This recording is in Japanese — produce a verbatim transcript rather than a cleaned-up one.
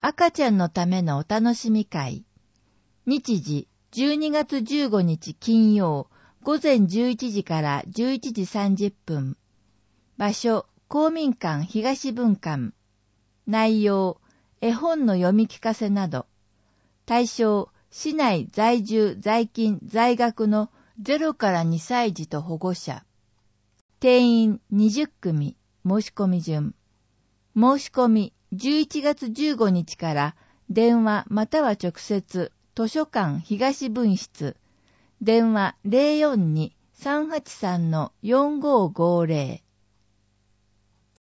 赤ちゃんのためのお楽しみ会。日時じゅうにがつじゅうごにち金曜午前じゅういちじからじゅういちじさんじゅっぷん。場所公民館東分館。内容絵本の読み聞かせなど。対象市内在住在勤在学のゼロからにさい児と保護者。定員にじゅっくみ。申し込み順。申し込みじゅういちがつじゅうごにちから電話または直接図書館東分室。電話 ゼロよんに さんはちさん よんごーごーぜろ